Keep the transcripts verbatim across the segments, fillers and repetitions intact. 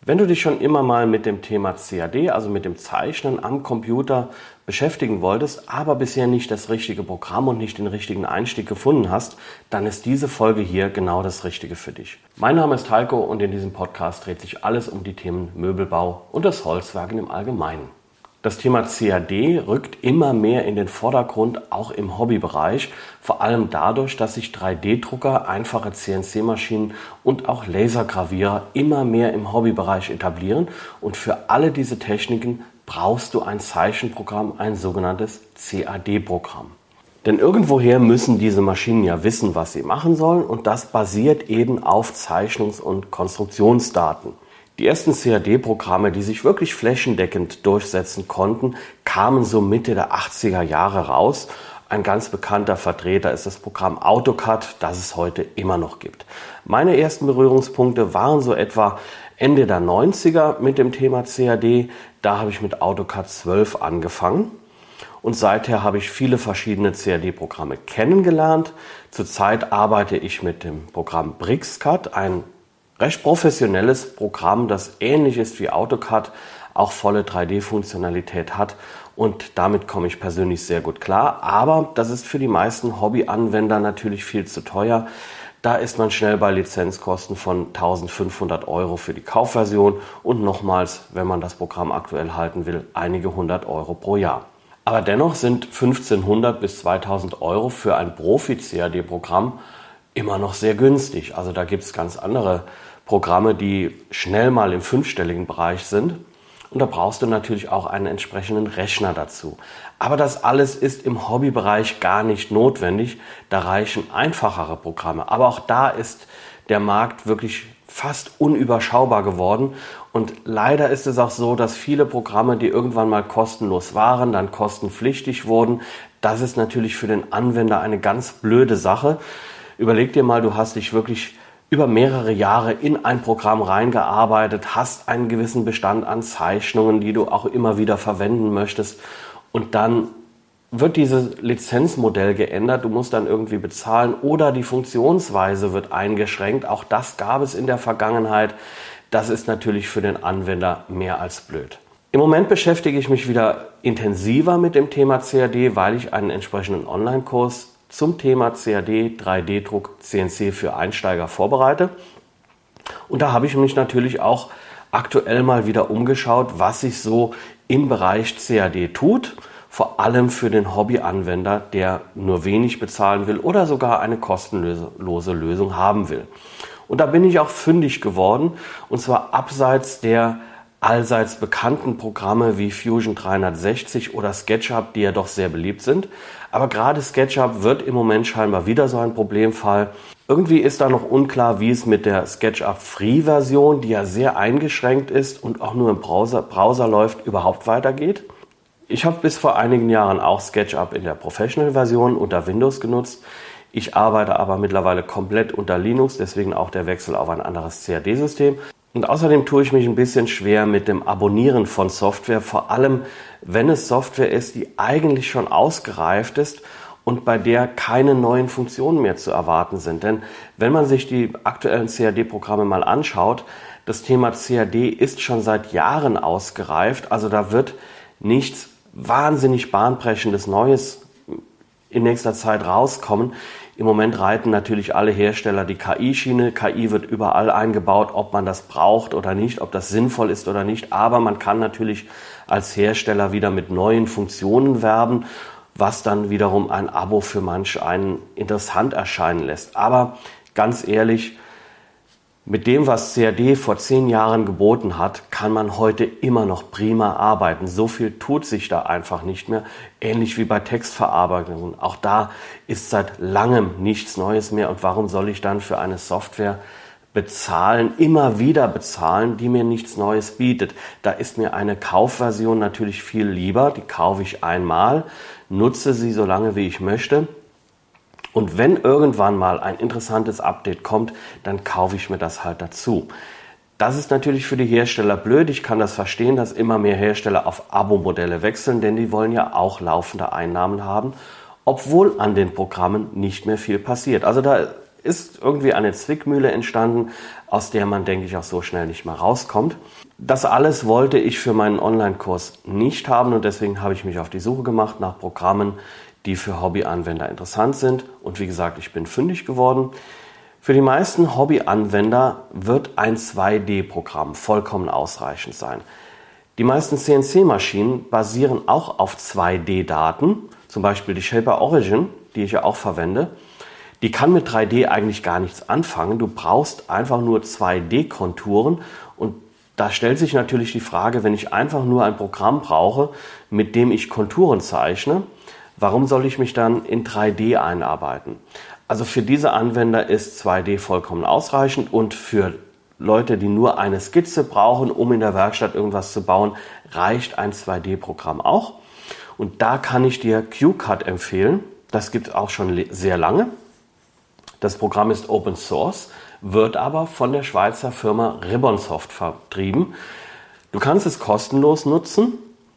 Wenn du dich schon immer mal mit dem Thema C A D, also mit dem Zeichnen am Computer beschäftigen wolltest, aber bisher nicht das richtige Programm und nicht den richtigen Einstieg gefunden hast, dann ist diese Folge hier genau das Richtige für dich. Mein Name ist Heiko und in diesem Podcast dreht sich alles um die Themen Möbelbau und das Holzwerken im Allgemeinen. Das Thema C A D rückt immer mehr in den Vordergrund, auch im Hobbybereich, vor allem dadurch, dass sich drei D Drucker, einfache C N C-Maschinen und auch Lasergravierer immer mehr im Hobbybereich etablieren und für alle diese Techniken brauchst du ein Zeichenprogramm, ein sogenanntes C A D-Programm. Denn irgendwoher müssen diese Maschinen ja wissen, was sie machen sollen und das basiert eben auf Zeichnungs- und Konstruktionsdaten. Die ersten C A D-Programme, die sich wirklich flächendeckend durchsetzen konnten, kamen so Mitte der achtziger Jahre raus. Ein ganz bekannter Vertreter ist das Programm AutoCAD, das es heute immer noch gibt. Meine ersten Berührungspunkte waren so etwa Ende der neunziger mit dem Thema C A D. Da habe ich mit AutoCAD zwölf angefangen. Und seither habe ich viele verschiedene C A D-Programme kennengelernt. Zurzeit arbeite ich mit dem Programm BricsCAD, ein recht professionelles Programm, das ähnlich ist wie AutoCAD, auch volle drei D-Funktionalität hat und damit komme ich persönlich sehr gut klar. Aber das ist für die meisten Hobbyanwender natürlich viel zu teuer. Da ist man schnell bei Lizenzkosten von eintausendfünfhundert Euro für die Kaufversion und nochmals, wenn man das Programm aktuell halten will, einige hundert Euro pro Jahr. Aber dennoch sind fünfzehnhundert bis zweitausend Euro für ein Profi-C A D-Programm immer noch sehr günstig. Also da gibt es ganz andere Programme, die schnell mal im fünfstelligen Bereich sind. Und da brauchst du natürlich auch einen entsprechenden Rechner dazu. Aber das alles ist im Hobbybereich gar nicht notwendig. Da reichen einfachere Programme. Aber auch da ist der Markt wirklich fast unüberschaubar geworden. Und leider ist es auch so, dass viele Programme, die irgendwann mal kostenlos waren, dann kostenpflichtig wurden. Das ist natürlich für den Anwender eine ganz blöde Sache. Überleg dir mal, du hast dich wirklich über mehrere Jahre in ein Programm reingearbeitet, hast einen gewissen Bestand an Zeichnungen, die du auch immer wieder verwenden möchtest. Und dann wird dieses Lizenzmodell geändert, du musst dann irgendwie bezahlen oder die Funktionsweise wird eingeschränkt. Auch das gab es in der Vergangenheit. Das ist natürlich für den Anwender mehr als blöd. Im Moment beschäftige ich mich wieder intensiver mit dem Thema C A D, weil ich einen entsprechenden Online-Kurs zum Thema C A D, drei D Druck, C N C für Einsteiger vorbereite. Und da habe ich mich natürlich auch aktuell mal wieder umgeschaut, was sich so im Bereich C A D tut, vor allem für den Hobbyanwender, der nur wenig bezahlen will oder sogar eine kostenlose Lösung haben will. Und da bin ich auch fündig geworden, und zwar abseits der allseits bekannten Programme wie Fusion dreihundertsechzig oder SketchUp, die ja doch sehr beliebt sind. Aber gerade SketchUp wird im Moment scheinbar wieder so ein Problemfall. Irgendwie ist da noch unklar, wie es mit der SketchUp Free-Version, die ja sehr eingeschränkt ist und auch nur im Browser, Browser läuft, überhaupt weitergeht. Ich habe bis vor einigen Jahren auch SketchUp in der Professional-Version unter Windows genutzt. Ich arbeite aber mittlerweile komplett unter Linux, deswegen auch der Wechsel auf ein anderes C A D-System. Und außerdem tue ich mich ein bisschen schwer mit dem Abonnieren von Software, vor allem wenn es Software ist, die eigentlich schon ausgereift ist und bei der keine neuen Funktionen mehr zu erwarten sind. Denn wenn man sich die aktuellen C A D-Programme mal anschaut, das Thema C A D ist schon seit Jahren ausgereift, also da wird nichts wahnsinnig bahnbrechendes Neues in nächster Zeit rauskommen. Im Moment reiten natürlich alle Hersteller die K I-Schiene. K I wird überall eingebaut, ob man das braucht oder nicht, ob das sinnvoll ist oder nicht. Aber man kann natürlich als Hersteller wieder mit neuen Funktionen werben, was dann wiederum ein Abo für manch einen interessant erscheinen lässt. Aber ganz ehrlich, mit dem, was C A D vor zehn Jahren geboten hat, kann man heute immer noch prima arbeiten. So viel tut sich da einfach nicht mehr. Ähnlich wie bei Textverarbeitung. Auch da ist seit langem nichts Neues mehr. Und warum soll ich dann für eine Software bezahlen, immer wieder bezahlen, die mir nichts Neues bietet? Da ist mir eine Kaufversion natürlich viel lieber. Die kaufe ich einmal, nutze sie so lange, wie ich möchte. Und wenn irgendwann mal ein interessantes Update kommt, dann kaufe ich mir das halt dazu. Das ist natürlich für die Hersteller blöd. Ich kann das verstehen, dass immer mehr Hersteller auf Abo-Modelle wechseln, denn die wollen ja auch laufende Einnahmen haben, obwohl an den Programmen nicht mehr viel passiert. Also da ist irgendwie eine Zwickmühle entstanden, aus der man, denke ich, auch so schnell nicht mehr rauskommt. Das alles wollte ich für meinen Online-Kurs nicht haben und deswegen habe ich mich auf die Suche gemacht nach Programmen, die für Hobbyanwender interessant sind. Und wie gesagt, ich bin fündig geworden. Für die meisten Hobbyanwender wird ein zwei D-Programm vollkommen ausreichend sein. Die meisten C N C-Maschinen basieren auch auf zwei D-Daten, zum Beispiel die Shaper Origin, die ich ja auch verwende. Die kann mit drei D eigentlich gar nichts anfangen. Du brauchst einfach nur zwei D-Konturen und da stellt sich natürlich die Frage, wenn ich einfach nur ein Programm brauche, mit dem ich Konturen zeichne, warum soll ich mich dann in drei D einarbeiten? Also für diese Anwender ist zwei D vollkommen ausreichend und für Leute, die nur eine Skizze brauchen, um in der Werkstatt irgendwas zu bauen, reicht ein zwei D-Programm auch. Und da kann ich dir QCut empfehlen. Das gibt es auch schon sehr lange. Das Programm ist Open Source, wird aber von der Schweizer Firma Ribbonsoft vertrieben. Du kannst es kostenlos nutzen.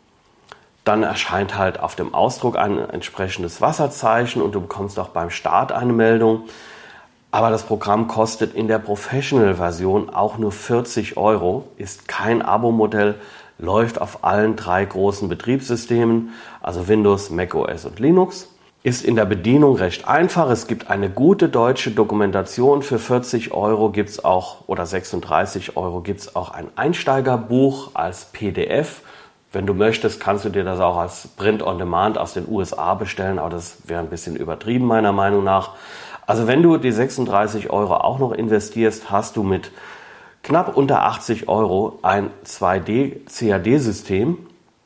Dann erscheint halt auf dem Ausdruck ein entsprechendes Wasserzeichen und du bekommst auch beim Start eine Meldung. Aber das Programm kostet in der Professional-Version auch nur vierzig Euro, ist kein Abo-Modell, läuft auf allen drei großen Betriebssystemen, also Windows, macOS und Linux. Ist in der Bedienung recht einfach. Es gibt eine gute deutsche Dokumentation. Für vierzig Euro gibt es auch, oder sechsunddreißig Euro gibt es auch ein Einsteigerbuch als P D F. Wenn du möchtest, kannst du dir das auch als Print on Demand aus den U S A bestellen, aber das wäre ein bisschen übertrieben meiner Meinung nach. Also wenn du die sechsunddreißig Euro auch noch investierst, hast du mit knapp unter achtzig Euro ein zwei D-C A D-System,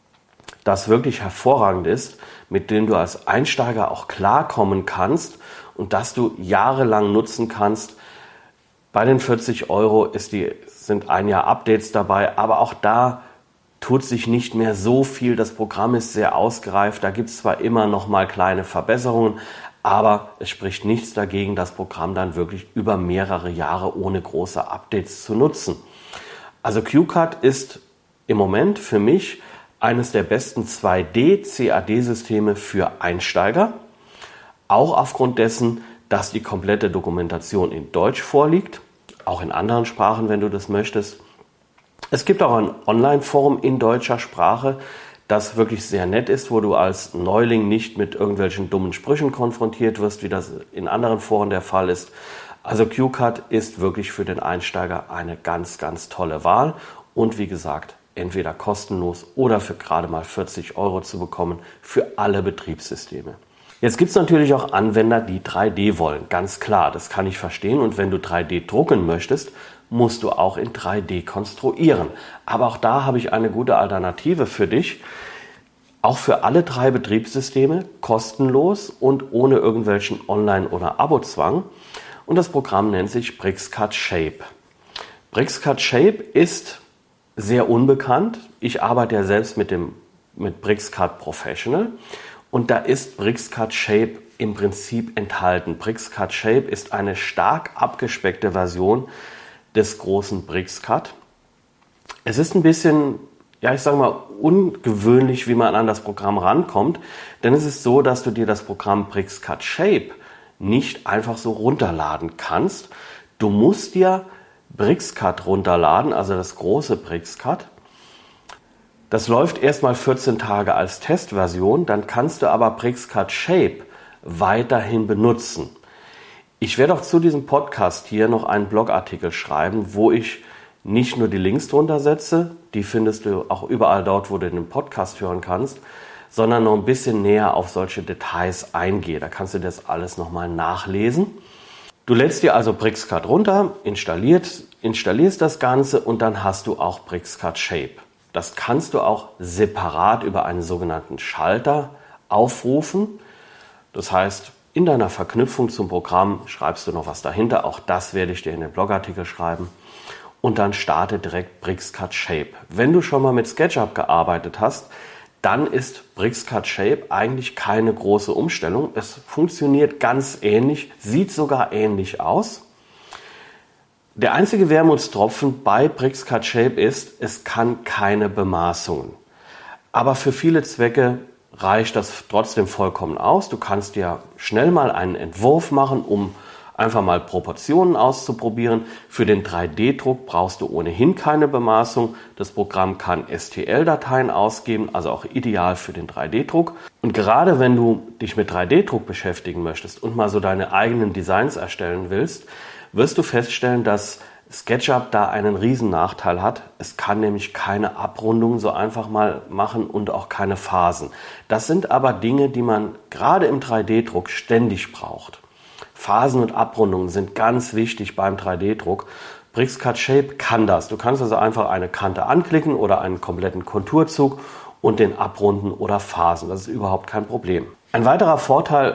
das wirklich hervorragend ist, mit dem du als Einsteiger auch klarkommen kannst und das du jahrelang nutzen kannst. Bei den vierzig Euro ist die, sind ein Jahr Updates dabei, aber auch da tut sich nicht mehr so viel. Das Programm ist sehr ausgereift, da gibt es zwar immer noch mal kleine Verbesserungen, aber es spricht nichts dagegen, das Programm dann wirklich über mehrere Jahre ohne große Updates zu nutzen. Also QCut ist im Moment für mich eines der besten zwei D-C A D-Systeme für Einsteiger. Auch aufgrund dessen, dass die komplette Dokumentation in Deutsch vorliegt, auch in anderen Sprachen, wenn du das möchtest. Es gibt auch ein Online-Forum in deutscher Sprache, das wirklich sehr nett ist, wo du als Neuling nicht mit irgendwelchen dummen Sprüchen konfrontiert wirst, wie das in anderen Foren der Fall ist. Also QCut ist wirklich für den Einsteiger eine ganz, ganz tolle Wahl und wie gesagt, entweder kostenlos oder für gerade mal vierzig Euro zu bekommen für alle Betriebssysteme. Jetzt gibt es natürlich auch Anwender, die drei D wollen, ganz klar, das kann ich verstehen und wenn du drei D drucken möchtest, musst du auch in drei D konstruieren. Aber auch da habe ich eine gute Alternative für dich. Auch für alle drei Betriebssysteme kostenlos und ohne irgendwelchen Online- oder Abo-Zwang. Und das Programm nennt sich BricsCut Shape. BricsCut Shape ist sehr unbekannt. Ich arbeite ja selbst mit dem mit BricsCut Professional und da ist BricsCut Shape im Prinzip enthalten. BricsCut Shape ist eine stark abgespeckte Version des großen BricsCut. Es ist ein bisschen, ja ich sage mal, ungewöhnlich, wie man an das Programm rankommt, denn es ist so, dass du dir das Programm BricsCut Shape nicht einfach so runterladen kannst. Du musst dir BricsCut runterladen, also das große BricsCut. Das läuft erstmal vierzehn Tage als Testversion, dann kannst du aber BricsCut Shape weiterhin benutzen. Ich werde auch zu diesem Podcast hier noch einen Blogartikel schreiben, wo ich nicht nur die Links drunter setze, die findest du auch überall dort, wo du den Podcast hören kannst, sondern noch ein bisschen näher auf solche Details eingehe. Da kannst du das alles nochmal nachlesen. Du lädst dir also BricsCut runter, installierst, installierst das Ganze und dann hast du auch BricsCut Shape. Das kannst du auch separat über einen sogenannten Schalter aufrufen. Das heißt, in deiner Verknüpfung zum Programm schreibst du noch was dahinter. Auch das werde ich dir in den Blogartikel schreiben. Und dann starte direkt BricsCut Shape. Wenn du schon mal mit SketchUp gearbeitet hast, dann ist BricsCut Shape eigentlich keine große Umstellung. Es funktioniert ganz ähnlich, sieht sogar ähnlich aus. Der einzige Wermutstropfen bei BricsCut Shape ist, es kann keine Bemaßungen. Aber für viele Zwecke reicht das trotzdem vollkommen aus. Du kannst dir schnell mal einen Entwurf machen, um einfach mal Proportionen auszuprobieren. Für den drei D Druck brauchst du ohnehin keine Bemaßung. Das Programm kann S T L-Dateien ausgeben, also auch ideal für den drei D Druck. Und gerade wenn du dich mit drei D Druck beschäftigen möchtest und mal so deine eigenen Designs erstellen willst, wirst du feststellen, dass SketchUp da einen riesen Nachteil hat. Es kann nämlich keine Abrundung so einfach mal machen und auch keine Phasen. Das sind aber Dinge, die man gerade im drei D Druck ständig braucht. Phasen und Abrundungen sind ganz wichtig beim drei D Druck. BricsCAD Shape kann das. Du kannst also einfach eine Kante anklicken oder einen kompletten Konturzug und den abrunden oder phasen. Das ist überhaupt kein Problem. Ein weiterer Vorteil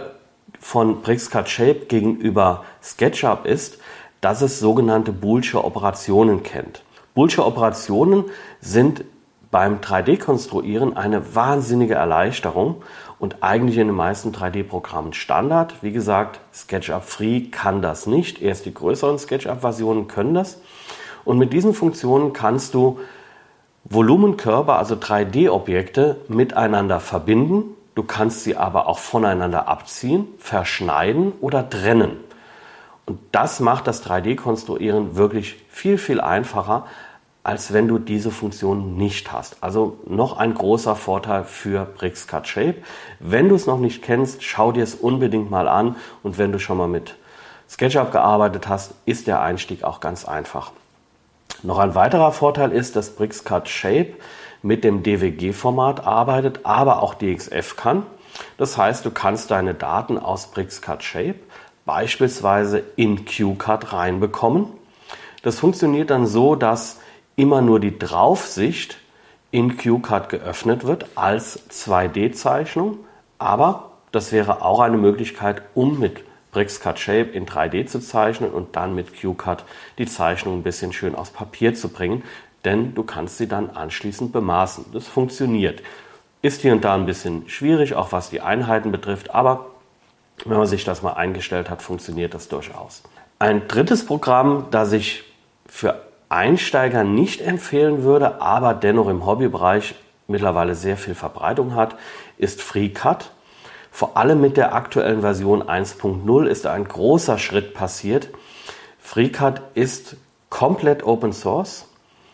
von BricsCAD Shape gegenüber SketchUp ist, dass es sogenannte Boolsche Operationen kennt. Boolsche Operationen sind beim drei D Konstruieren eine wahnsinnige Erleichterung und eigentlich in den meisten drei D Programmen Standard. Wie gesagt, SketchUp Free kann das nicht. Erst die größeren SketchUp-Versionen können das. Und mit diesen Funktionen kannst du Volumenkörper, also drei D Objekte, miteinander verbinden. Du kannst sie aber auch voneinander abziehen, verschneiden oder trennen. Und das macht das drei D Konstruieren wirklich viel, viel einfacher, als wenn du diese Funktion nicht hast. Also noch ein großer Vorteil für BricsCAD Shape. Wenn du es noch nicht kennst, schau dir es unbedingt mal an. Und wenn du schon mal mit SketchUp gearbeitet hast, ist der Einstieg auch ganz einfach. Noch ein weiterer Vorteil ist, dass BricsCAD Shape mit dem D W G-Format arbeitet, aber auch D X F kann. Das heißt, du kannst deine Daten aus BricsCAD Shape beispielsweise in QCAD reinbekommen. Das funktioniert dann so, dass immer nur die Draufsicht in QCAD geöffnet wird als zwei D Zeichnung, aber das wäre auch eine Möglichkeit, um mit BricsCAD Shape in drei D zu zeichnen und dann mit QCAD die Zeichnung ein bisschen schön aufs Papier zu bringen, denn du kannst sie dann anschließend bemaßen. Das funktioniert. Ist hier und da ein bisschen schwierig, auch was die Einheiten betrifft, aber wenn man sich das mal eingestellt hat, funktioniert das durchaus. Ein drittes Programm, das ich für Einsteiger nicht empfehlen würde, aber dennoch im Hobbybereich mittlerweile sehr viel Verbreitung hat, ist FreeCAD. Vor allem mit der aktuellen Version eins Punkt null ist ein großer Schritt passiert. FreeCAD ist komplett Open Source,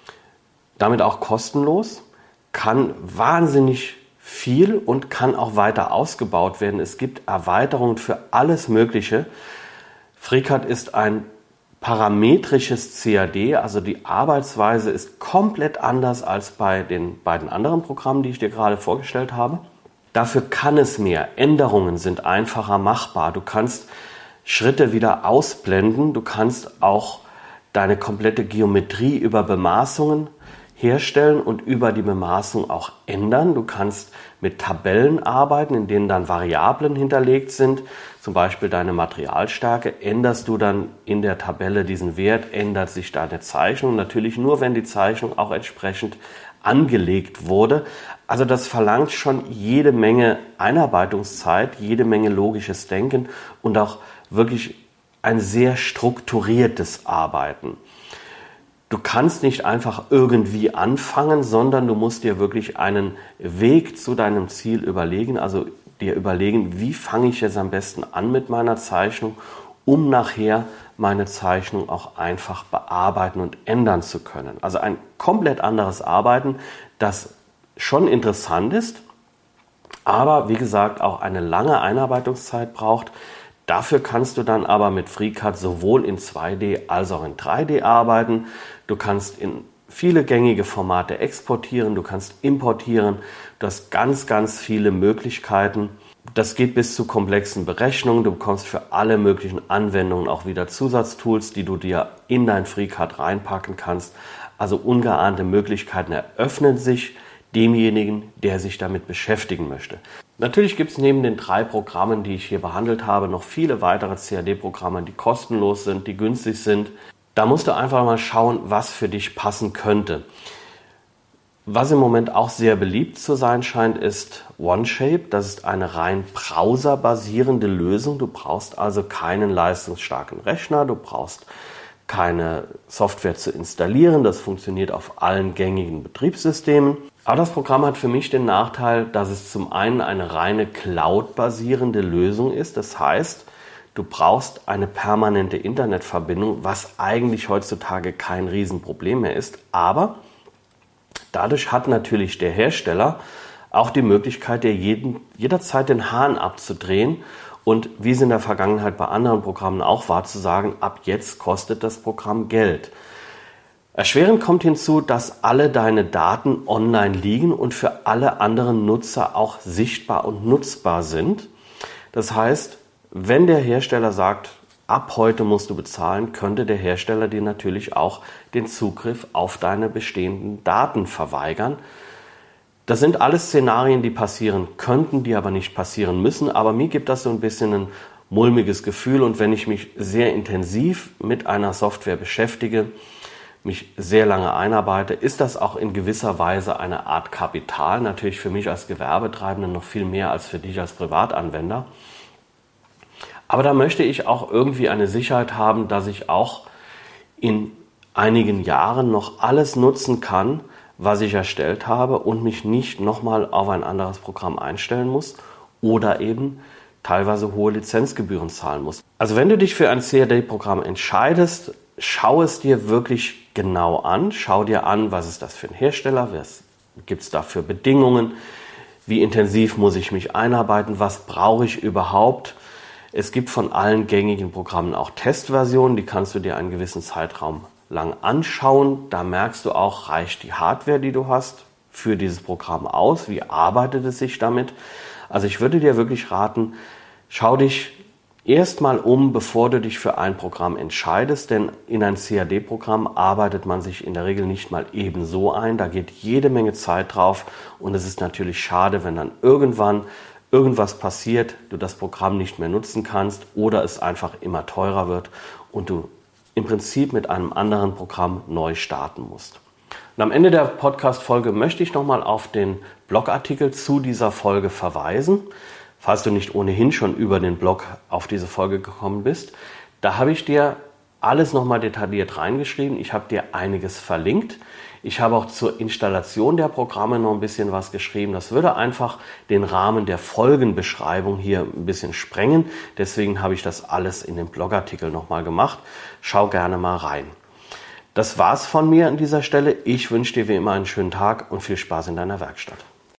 damit auch kostenlos, kann wahnsinnig viel und kann auch weiter ausgebaut werden. Es gibt Erweiterungen für alles Mögliche. FreeCAD ist ein parametrisches C A D, also die Arbeitsweise ist komplett anders als bei den beiden anderen Programmen, die ich dir gerade vorgestellt habe. Dafür kann es mehr. Änderungen sind einfacher machbar. Du kannst Schritte wieder ausblenden. Du kannst auch deine komplette Geometrie über Bemaßungen herstellen und über die Bemaßung auch ändern. Du kannst mit Tabellen arbeiten, in denen dann Variablen hinterlegt sind. Zum Beispiel deine Materialstärke. Änderst du dann in der Tabelle diesen Wert, ändert sich deine Zeichnung. Natürlich nur, wenn die Zeichnung auch entsprechend angelegt wurde. Also das verlangt schon jede Menge Einarbeitungszeit, jede Menge logisches Denken und auch wirklich ein sehr strukturiertes Arbeiten. Du kannst nicht einfach irgendwie anfangen, sondern du musst dir wirklich einen Weg zu deinem Ziel überlegen, also dir überlegen, wie fange ich jetzt am besten an mit meiner Zeichnung, um nachher meine Zeichnung auch einfach bearbeiten und ändern zu können. Also ein komplett anderes Arbeiten, das schon interessant ist, aber wie gesagt auch eine lange Einarbeitungszeit braucht. Dafür kannst du dann aber mit FreeCAD sowohl in zwei D als auch in drei D arbeiten. Du kannst in viele gängige Formate exportieren, du kannst importieren. Du hast ganz, ganz viele Möglichkeiten. Das geht bis zu komplexen Berechnungen. Du bekommst für alle möglichen Anwendungen auch wieder Zusatztools, die du dir in dein FreeCAD reinpacken kannst. Also ungeahnte Möglichkeiten eröffnen sich demjenigen, der sich damit beschäftigen möchte. Natürlich gibt es neben den drei Programmen, die ich hier behandelt habe, noch viele weitere C A D-Programme, die kostenlos sind, die günstig sind. Da musst du einfach mal schauen, was für dich passen könnte. Was im Moment auch sehr beliebt zu sein scheint, ist OneShape. Das ist eine rein browserbasierende Lösung. Du brauchst also keinen leistungsstarken Rechner, du brauchst keine Software zu installieren. Das funktioniert auf allen gängigen Betriebssystemen. Aber das Programm hat für mich den Nachteil, dass es zum einen eine reine Cloud-basierende Lösung ist. Das heißt, Du brauchst eine permanente Internetverbindung, was eigentlich heutzutage kein Riesenproblem mehr ist. Aber dadurch hat natürlich der Hersteller auch die Möglichkeit, dir jeden, jederzeit den Hahn abzudrehen und wie es in der Vergangenheit bei anderen Programmen auch war, zu sagen, ab jetzt kostet das Programm Geld. Erschwerend kommt hinzu, dass alle deine Daten online liegen und für alle anderen Nutzer auch sichtbar und nutzbar sind. Das heißt, wenn der Hersteller sagt, ab heute musst du bezahlen, könnte der Hersteller dir natürlich auch den Zugriff auf deine bestehenden Daten verweigern. Das sind alles Szenarien, die passieren könnten, die aber nicht passieren müssen. Aber mir gibt das so ein bisschen ein mulmiges Gefühl. Und wenn ich mich sehr intensiv mit einer Software beschäftige, mich sehr lange einarbeite, ist das auch in gewisser Weise eine Art Kapital. Natürlich für mich als Gewerbetreibenden noch viel mehr als für dich als Privatanwender. Aber da möchte ich auch irgendwie eine Sicherheit haben, dass ich auch in einigen Jahren noch alles nutzen kann, was ich erstellt habe und mich nicht nochmal auf ein anderes Programm einstellen muss oder eben teilweise hohe Lizenzgebühren zahlen muss. Also wenn du dich für ein C A D-Programm entscheidest, schau es dir wirklich genau an. Schau dir an, was ist das für ein Hersteller, was gibt es da für Bedingungen, wie intensiv muss ich mich einarbeiten, was brauche ich überhaupt. Es gibt von allen gängigen Programmen auch Testversionen, die kannst du dir einen gewissen Zeitraum lang anschauen. Da merkst du auch, reicht die Hardware, die du hast, für dieses Programm aus, wie arbeitet es sich damit. Also ich würde dir wirklich raten, schau dich erstmal um, bevor du dich für ein Programm entscheidest, denn in ein C A D-Programm arbeitet man sich in der Regel nicht mal ebenso ein. Da geht jede Menge Zeit drauf und es ist natürlich schade, wenn dann irgendwann irgendwas passiert, du das Programm nicht mehr nutzen kannst oder es einfach immer teurer wird und du im Prinzip mit einem anderen Programm neu starten musst. Und am Ende der Podcast-Folge möchte ich nochmal auf den Blogartikel zu dieser Folge verweisen, falls du nicht ohnehin schon über den Blog auf diese Folge gekommen bist. Da habe ich dir alles nochmal detailliert reingeschrieben. Ich habe dir einiges verlinkt. Ich habe auch zur Installation der Programme noch ein bisschen was geschrieben. Das würde einfach den Rahmen der Folgenbeschreibung hier ein bisschen sprengen. Deswegen habe ich das alles in dem Blogartikel nochmal gemacht. Schau gerne mal rein. Das war's von mir an dieser Stelle. Ich wünsche dir wie immer einen schönen Tag und viel Spaß in deiner Werkstatt.